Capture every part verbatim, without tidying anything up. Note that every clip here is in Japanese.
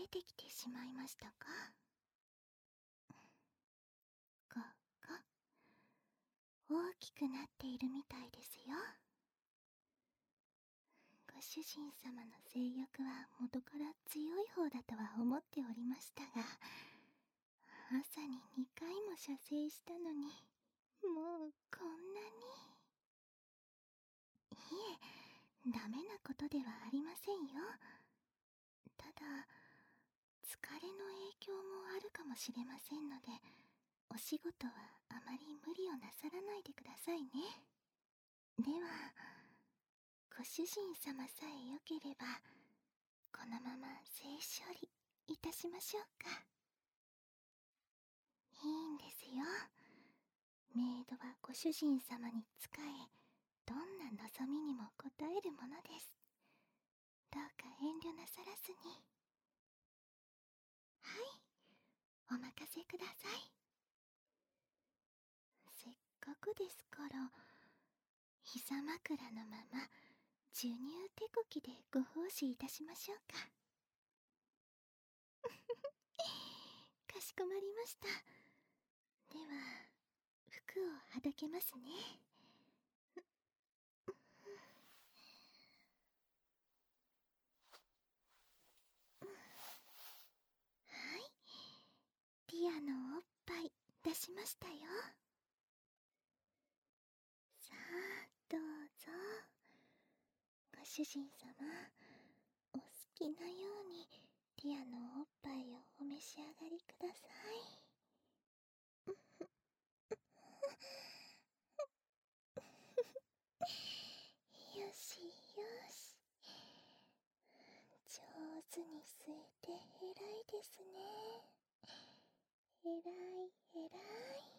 出てきてしまいましたか？ここ、大きくなっているみたいですよ。ご主人様の性欲は元から強い方だとは思っておりましたが、朝ににかいも射精したのに、もうこんなに。いえ、ダメなことではありませんよ。ただ、疲れの影響もあるかもしれませんので、お仕事はあまり無理をなさらないでくださいね。では、ご主人様さえよければ、このまま性処理いたしましょうか。いいんですよ。メイドはご主人様に仕え、どんな望みにも応えるものです。どうか遠慮なさらずに。はい、お任せください。せっかくですから、膝枕のまま授乳手こきでご奉仕いたしましょうか。かしこまりました。では、服をはだけますね。はい、ティアのおっぱい出しましたよ。さあ、どうぞ。ご主人様、お好きなようにティアのおっぱいをお召し上がりください。よしよし。上手に吸えて偉いですね。偉い偉い。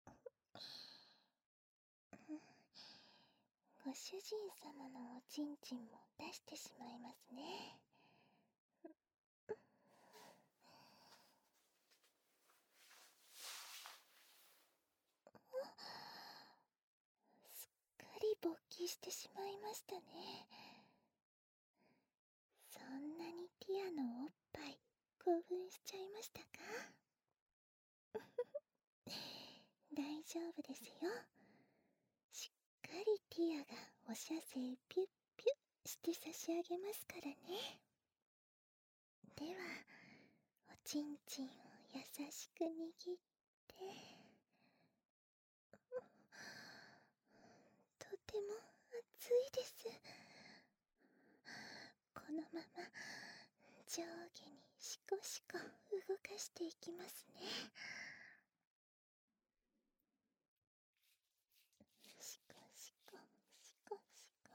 ご主人様のおちんちんも出してしまいますね。すっかり勃起してしまいましたね。そんなにティアのおっぱい興奮しちゃいましたか？大丈夫ですよ。しっかりティアがお射精ピュッピュッして差し上げますからね。では、おちんちんを優しく握って、とても熱いです。このまま上下にシコシコ動かしていきますね。シコシコシコシコ。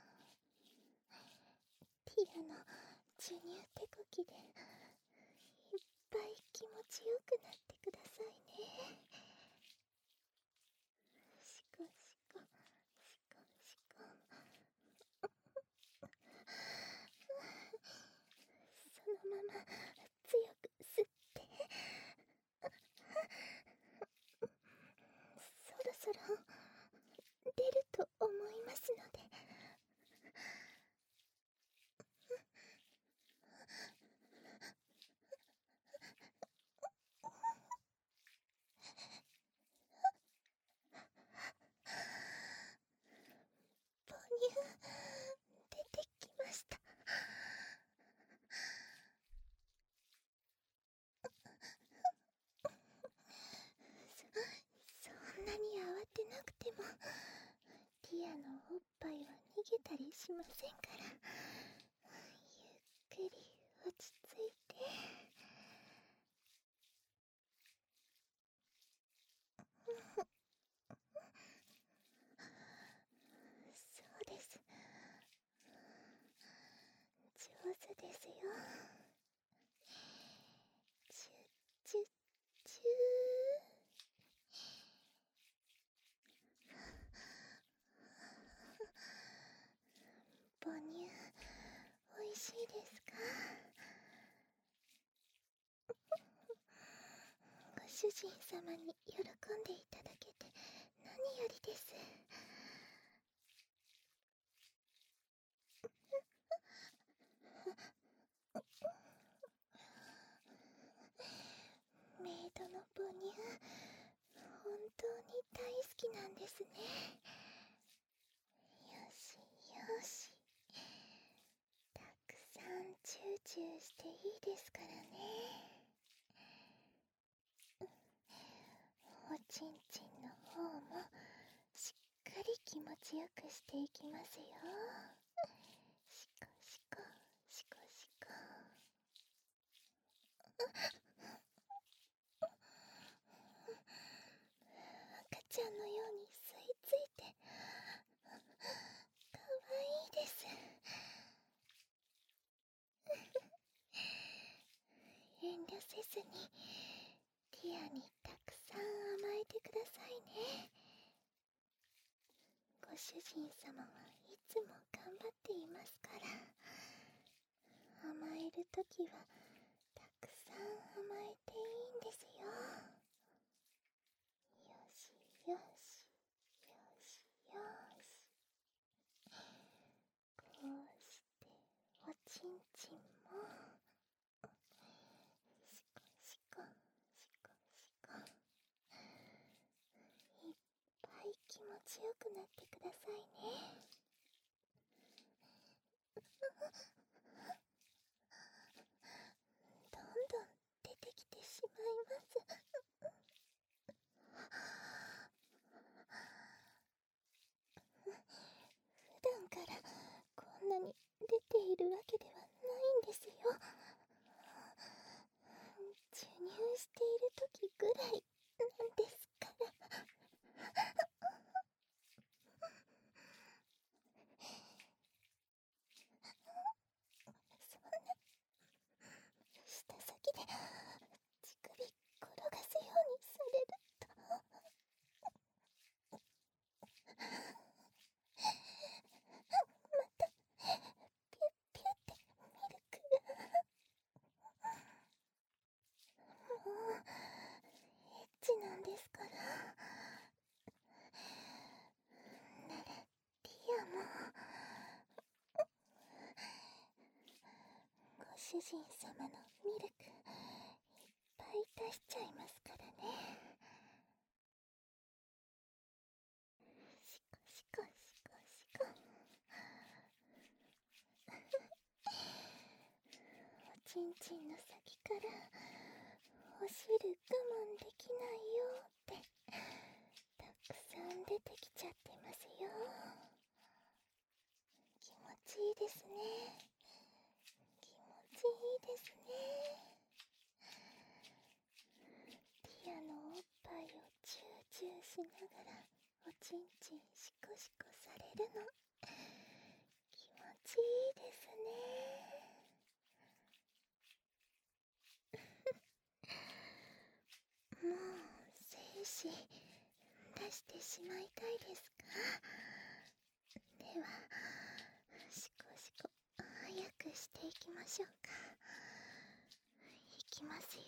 ティアの授乳手こきでいっぱい気持ちよくなってくださいね。シコシコシコシコ。そのまま強く吸って、そろそろ出ると思いますので。母乳出てきました。そそんなに慌てなくてもティアのおっぱいは逃げたりしませんから、ゆっくり落ち着いて。そうです、上手ですよ。チュッチュッチュー。母乳おいしいですか？ご主人様に喜んでいただけて何よりです。 母乳、本当に大好きなんですね。よしよし。たくさんチューチューしていいですからね。おちんちんの方もしっかり気持ちよくしていきますよ。しこしこしこしこ。赤ちゃんのように吸い付いてかわいいです。遠慮せずにティアにたくさん甘えてくださいね。ご主人様はいつも頑張っていますから、甘えるときはたくさん甘えていいんですよ。よしよしよしよし。こうしておちんちんもしこしこしこしこ、いっぱい気持ちよくなってくださいね。どんどん出てきてしまいます。普段からこんなに出ているわけではないんですよ。授乳している時ぐらいなんですから。そんな舌先で乳首転がすようにされると、またピュッピュッてミルクが。もうエッチなんですから。ならティアもご主人様のミルクいっぱい出しちゃいますからね。しこしこしこしこ。おちんちんの先からお汁我慢できないよってたくさん出てきちゃってますよ。気持ちいいですね。気持ちいいですね。ティアのおっぱいをチューチューしながらおちんちんシコシコされるの気持ちいいですね。もう精子出してしまいたいですか？ではシコシコ早くしていきましょうか。いきますよ。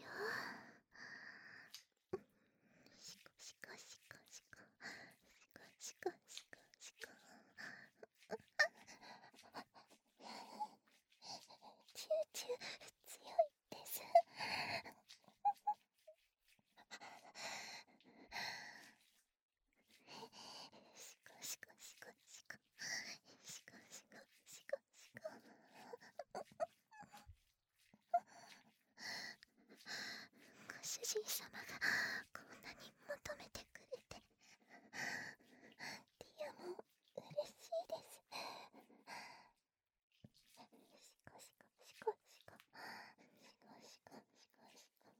シコシコシコシコシコシコシコシコ。チューチュー強いです。シコシコシコシコシコシコシコシコ。ご主人様がこんなに求めてくれてティアも嬉しいです。シコシコシコシコシコシコシコシコ。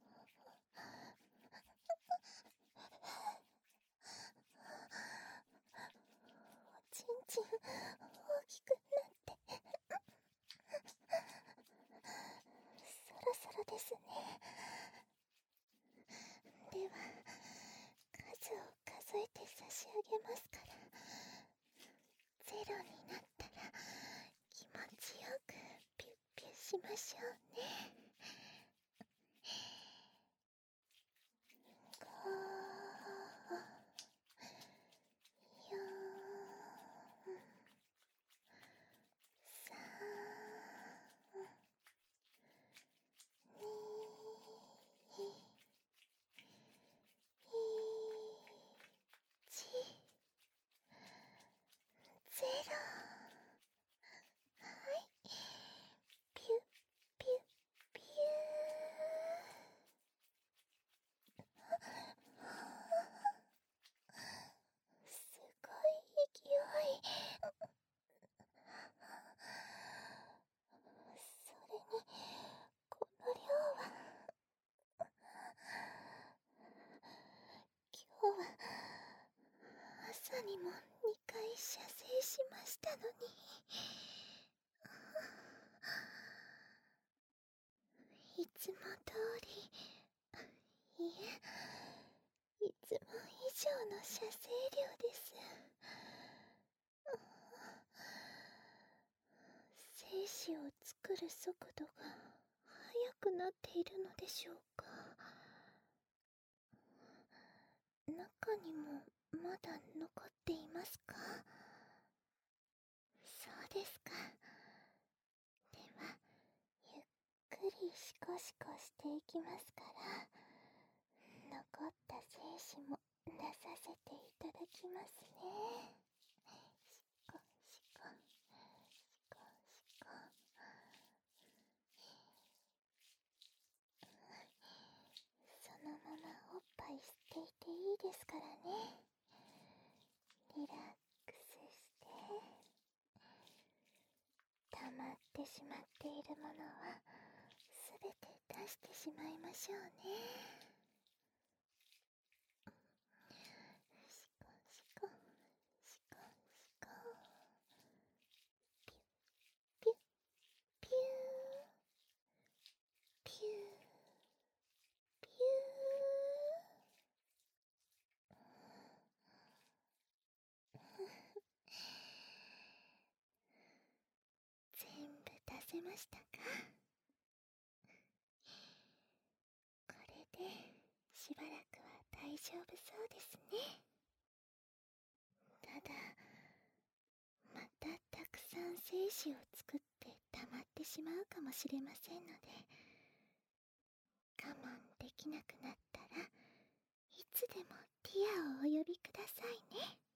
おちんちん大きくなってそろそろですね。では数を数えて差し上げますから、ゼロになったら気持ちよくピュッピュしましょうね。ご、よん、さん、に、 の射精量です。精子を作る速度が速くなっているのでしょうか。中にもまだ残っていますか？そうですか。では、ゆっくりシコシコしていきますから、残った精子も出させていただきますね。シコシコ、シコシコ。そのままおっぱい吸っていていいですからね。リラックスして、溜まってしまっているものはすべて出してしまいましょうね。シコシコ、シコシコ。ピュッピュー、ピューピュー。全部出せましたか？これでしばらくは大丈夫そうですね。ただ、またたくさん精子を作って溜まってしまうかもしれませんので、我慢できなくなったらいつでもティアをお呼びくださいね。